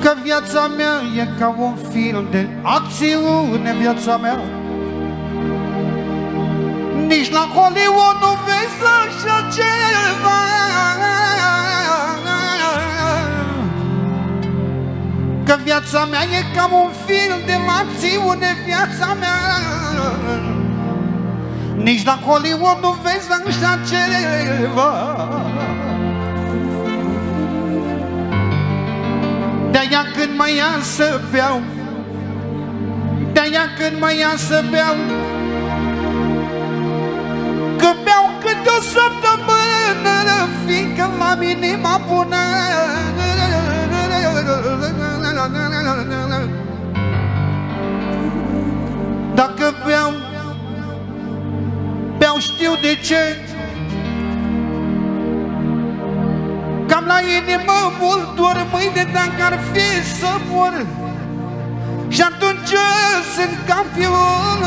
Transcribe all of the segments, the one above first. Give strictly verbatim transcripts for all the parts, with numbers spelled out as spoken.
Că viața mea e ca un film de acțiune, viața mea. Nici la Hollywood nu vezi așa ceva. Că viața mea e ca un film de acțiune, viața mea. Nici la Hollywood nu vezi așa ceva. De-aia când mă ia să beau, de-aia când mă ia să beau, că beau câte o săptămână, fiindcă la inima bună. Dacă beau, beau știu de ce, cam la inimă mult dor mâine dacă ar fi să mor. Și atunci sunt campion.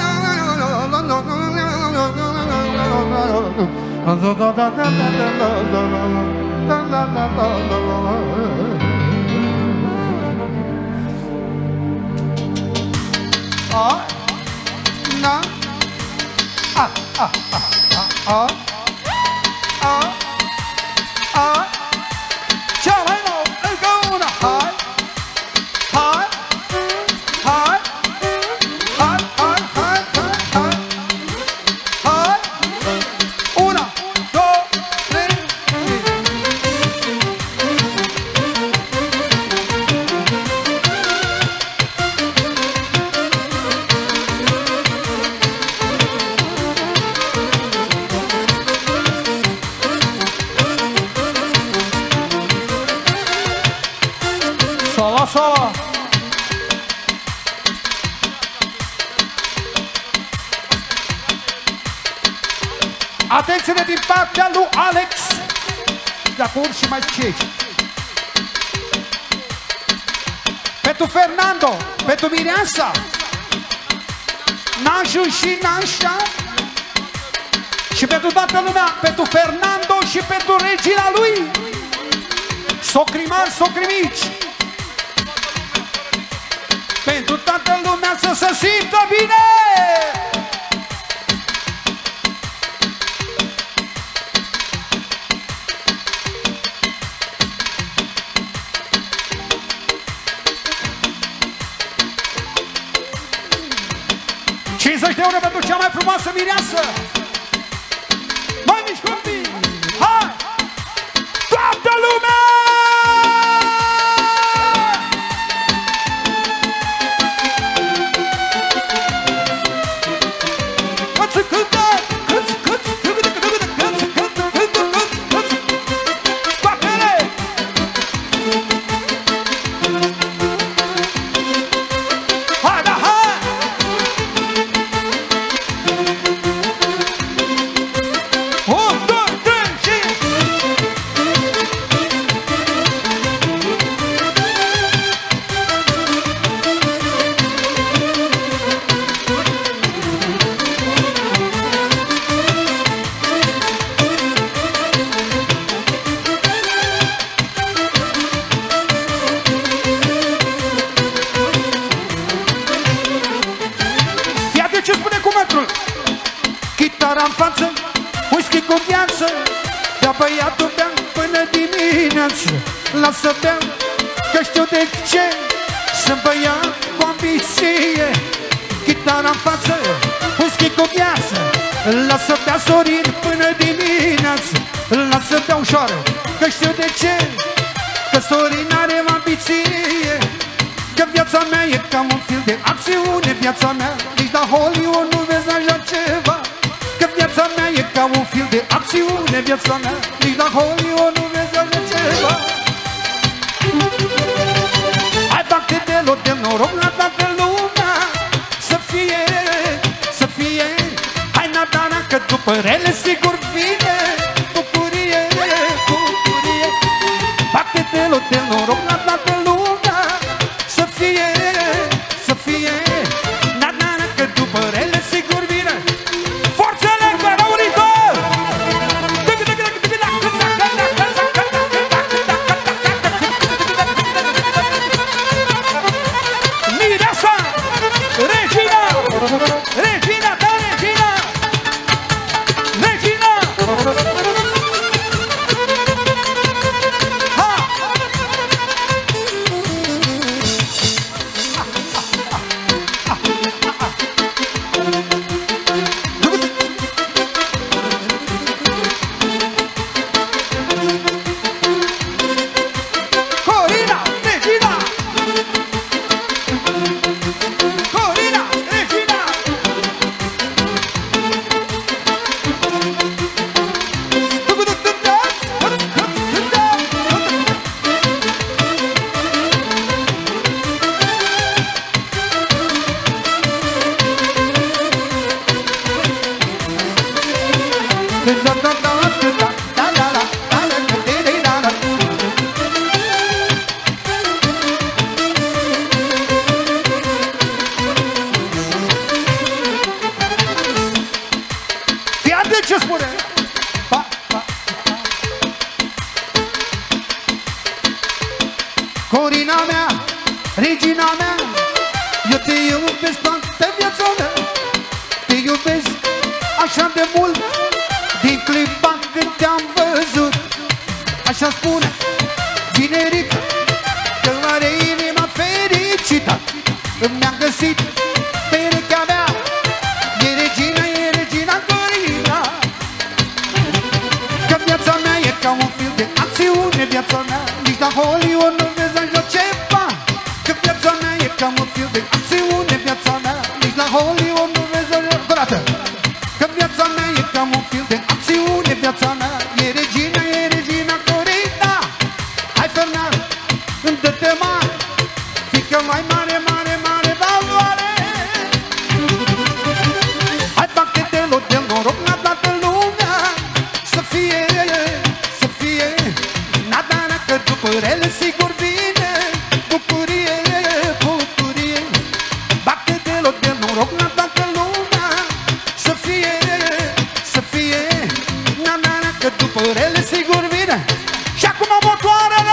Ah, na, ah, ah, ah, ah, ah, ah. Ciao, hello, let's go now. Hi, hi, hi, hi, hi, hi, hi, hi. Una, dos, tres. Solo, solo. Atenție din partea lui Alex. De acum și mai cei. Pentru Fernando, pentru Mireasa, Naju și Nașa. Și pentru toată lumea, pentru Fernando și pentru regina lui, socri mari, socri mici. Pentru toată lumea să se simtă bine! cincizeci de euro pentru cea mai frumoasă mireasă! Mai mici copii! Hai! Toată lumea! Chitara-n față, whisky cu viață, de-a băiatul beam până dimineață. Lasă beam, că știu de ce, sunt băiat cu ambiție. Chitara-n față, whisky cu viață, lasă bea Sorin până dimineață. Lasă bea ușoară, că știu de ce, că Sorin are ambiție. Că viața mea e ca un film de acțiune, viața mea, nici la Hollywood nu vezi așa ceva. Că viața mea e ca un film de acțiune, viața mea, nici la Hollywood nu vezi așa ceva. Hai bate de lot de noroc la toată lumea, să fie, să fie. Hai Natana că după rele sigur vine bucurie, bucurie. Bate de lot de noroc la toată lumea, să fie, să fie. Natana că după rele sigur vine. Forțele care unită! Corina mea, regina mea, eu te iubesc toată viața mea. Te iubesc așa de mult, din clipa când te-am văzut. Așa spune Ginerica, că are inima fericită. Mi-am găsit perechea mea, e regina, e regina Corina. Că viața mea e ca un film de acțiune, viața mea, nici la Hollywood nu vezi așa ceva. Că viața mea e ca un film de acțiune, viața mea, nici la Hollywood nu vezi așa. Dorată! Că viața mea e ca un film de acțiune, viața mea, e regina, e regina Corina. Hai Fernand, dă-te mare, fică mai mare, mare, mare valoare. Hai bate-te de noroc la toată lumea, să fie, să fie Nadana, că după rele sigur vine bucurie, bucurie. Bate-te de noroc la toată lumea, să fie, să fie Nadana, că după rele sigur vine. Și acum motoarele!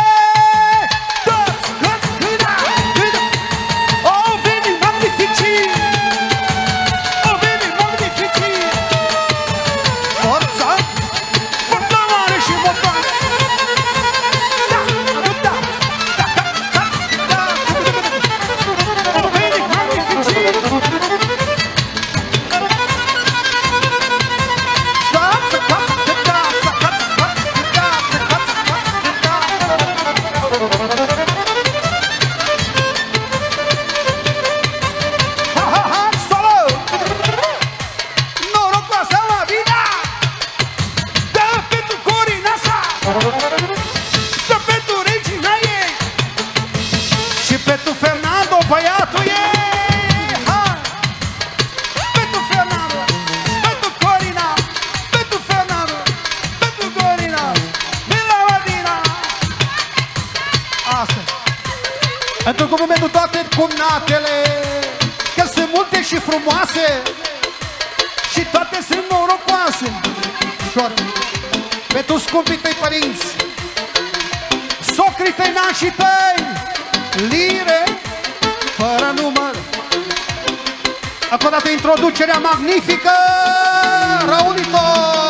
Pentru cuvântul toate cumnatele, că sunt multe și frumoase și toate sunt norocoase. Șoară, pentru scumpii tăi părinți, socrii tăi, nașii tăi, lire fără număr. Încă o dată introducerea magnifică, Raulito!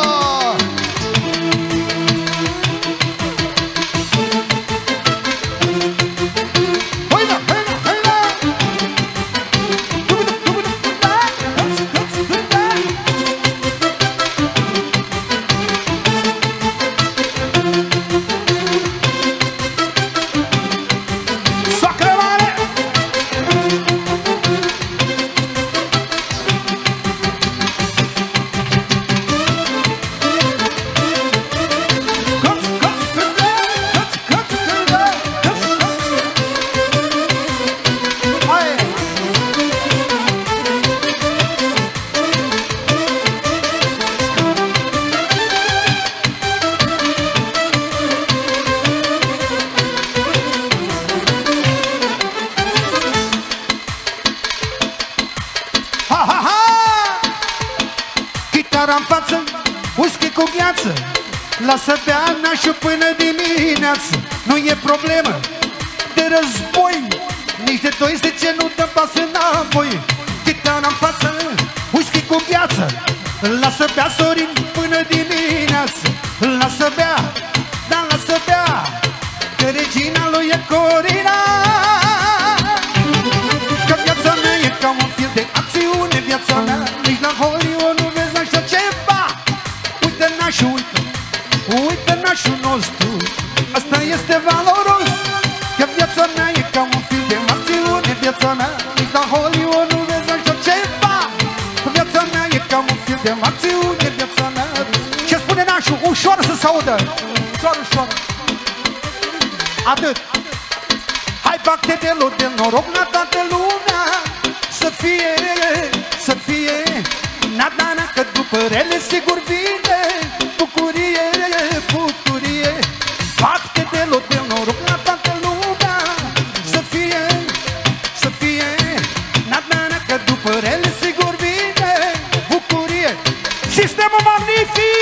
Chitară-n față, whisky cu gheață, lasă bea nașul până dimineață. Nu e problemă de război, nici de doisprezece nu dă pas înapoi. Chitară-n față, whisky cu gheață, lasă bea Sorin până dimineață. Lasă bea, da lasă bea, că regina lui e Corina. Că viața mea e ca un film de acțiune, viața mea, nici la Hollywood nu vezi așa ceva. Uite nașul, uite, uite nașul nostru, asta este valoros. Că viața mea e ca un film de acțiune, viața mea, nici la Hollywood nu vezi așa ceva. Viața mea e ca un film de acțiune, viața mea. Ce spune nașul? Ușor să se audă. Ușor, ușor. Atât. Hai bate de lot de noroc la toată lumea, să fie, să fie Nadana, că după rele sigur vine bucurie, bucurie. Bate de lot de noroc la toată lumea, să fie, să fie Nadana, că după rele sigur vine bucurie. Sistemul magnific!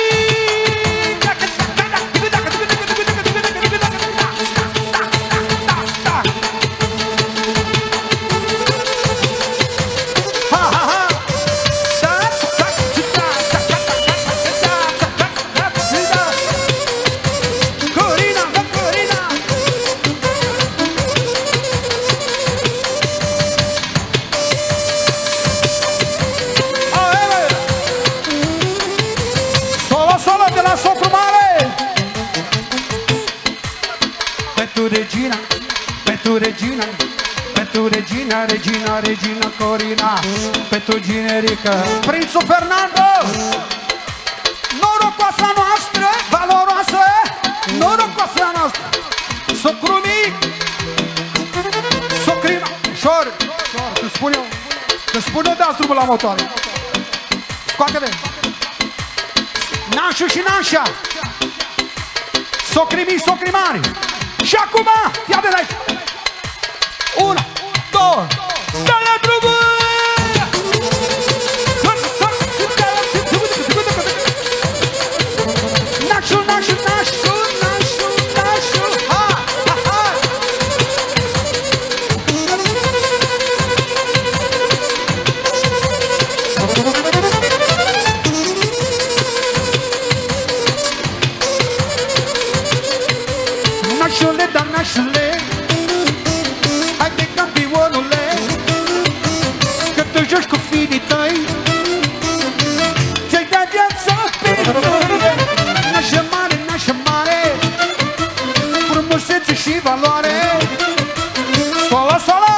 Regina, pentru Regina, pentru Regina, Regina, Regina Corina, pentru Generica, Prințul Fernando, norocoasa noastră, valoroasă, norocoasa noastră, socru mic, socrima, ușor, ușor, când spun eu, când spun eu, dați drumul la motoare, scoate-le, nașul și nașa, socrimii, socrimari, și acum, ia de aici, una, două, dă-le drumul! Nașul, nașul, nașul, nașul, nașul, ha, ha, ha! Nașule, da, nașule, hai de campionule, că tu joci cu fiii tăi, ți-ai dat viața pe noi. Nașă mare, nașă mare, frumusețe și valoare. Solo, solo!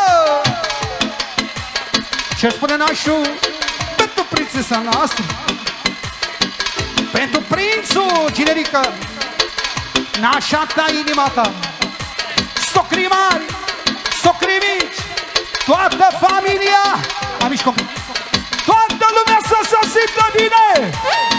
Ce spune nașul? Pentru prințesa noastră, pentru prințul, Generica, nașa ta, inima ta, socrii mari, socrii mici, toată familia, amici copii, toată lumea să se simtă bine!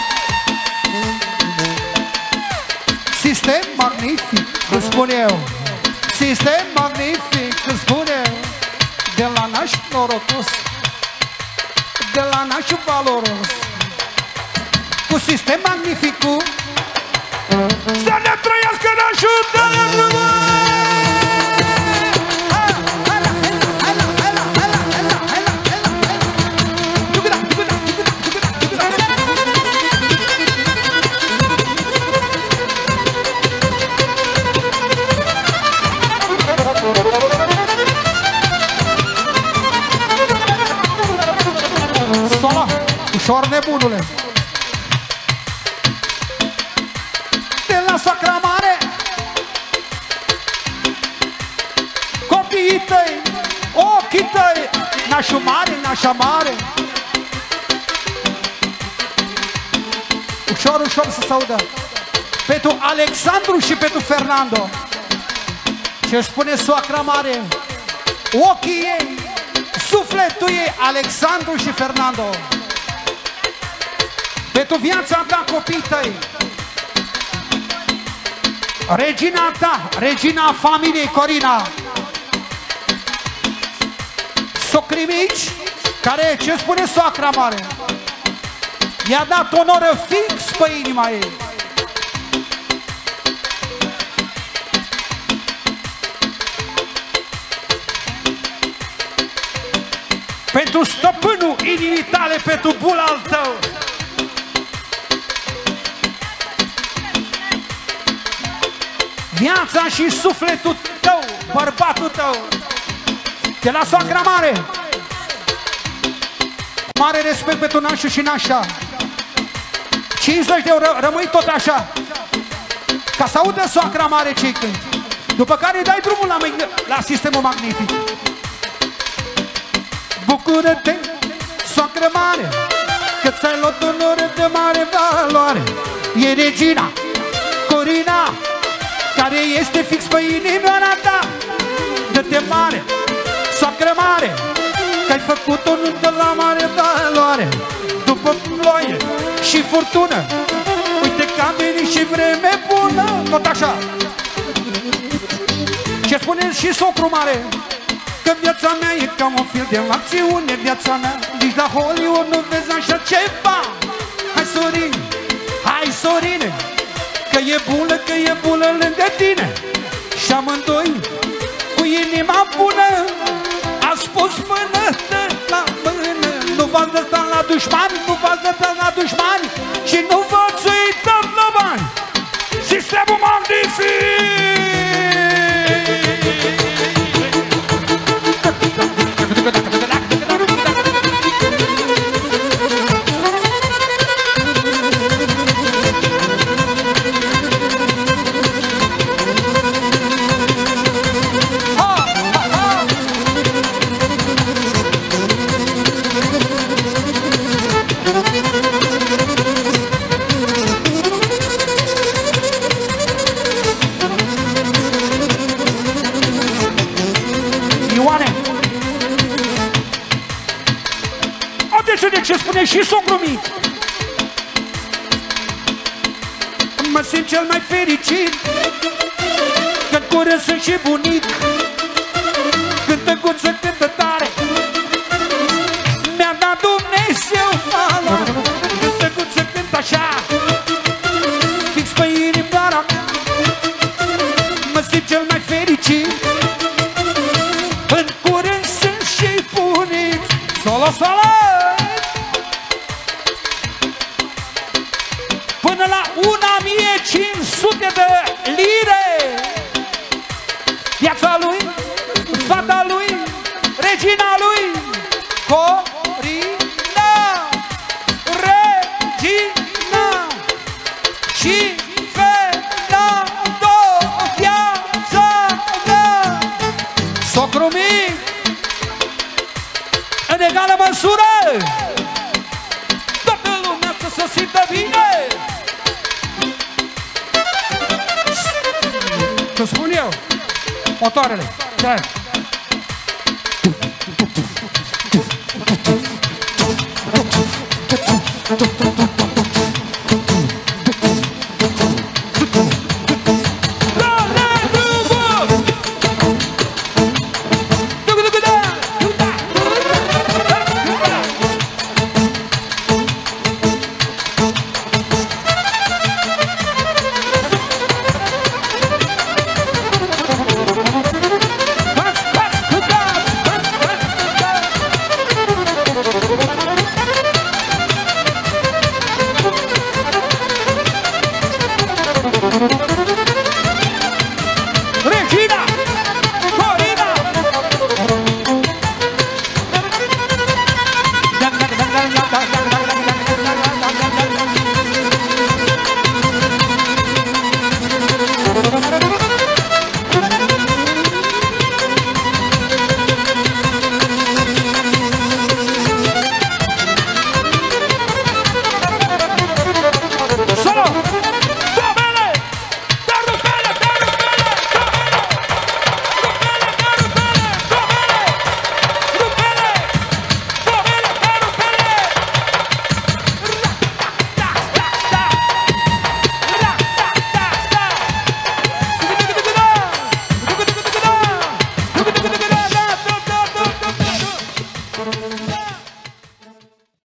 Sistem magnific, îți spun eu, sistem magnific, îți spun eu, de la naș norocos, de la naș valoros, cu sistem magnificul, să ne trăiască nașul, dă-le drumul! Sola, ușor nebunule. De la soacra mare, copiii tăi, ochii tăi, nașul mare, nașa mare. Ușor, ușor să se audă. Pentru Alexandru și pentru Fernando. Ce spune soacra mare? Ochii ei, sufletul ei, Alexandru și Fernando. Pentru viața ta, copiii tăi, regina ta, regina familiei Corina, socrii mici, care, ce spune soacra mare, i-a dat onoră fix pe inima ei. Pentru stăpânul inimii tale, pentru bula al tău, viața și sufletul tău, bărbatul tău, de la soacra mare, mare respect pentru nașul și nașa, cincizeci de euro, rămâi tot așa, ca să audă soacra mare cei cânti, după care îi dai drumul la, la sistemul magnific. Bucură-te, soacră mare, că ți-ai luat onoră de mare valoare. E regina Corina, care este fix pe inimioara ta. Dă-te mare, soacră mare, că ai făcut o nuntă la mare valoare. După ploaie și furtună, uite că a venit și vreme bună. Tot așa. Ce spune și socru mare? Că viața mea e ca un film de acțiune, viața mea, nici la Hollywood nu vezi așa ceva. Hai Sorine, hai Sorine, că e bulă, că e bulă lângă tine. Și amândoi, cu inima bună, a spus mână la mână. Nu v-ați dăstat la dușmani, nu v-ați dăstat la dușmani și nu v-ați uitat la bani. Sistemul magnific! este și socru mic. Mă simt cel mai fericit când curând sunt și bunic. Când tăguță cântă tare, mi-a dat Dumnezeu valoare. Când tăguță cântă așa, fix pe inimioara mea, mă simt cel mai fericit. În curând sunt și bunic. Solo, solo! Până la una mie cinci sute de lire. Viața lui, fata lui, regina lui, Corina, Regina și Fernando, viața mea. Socru mic, în egală măsură, toată lumea să se simtă bine. Să spun eu, motoarele, ce? Thank you.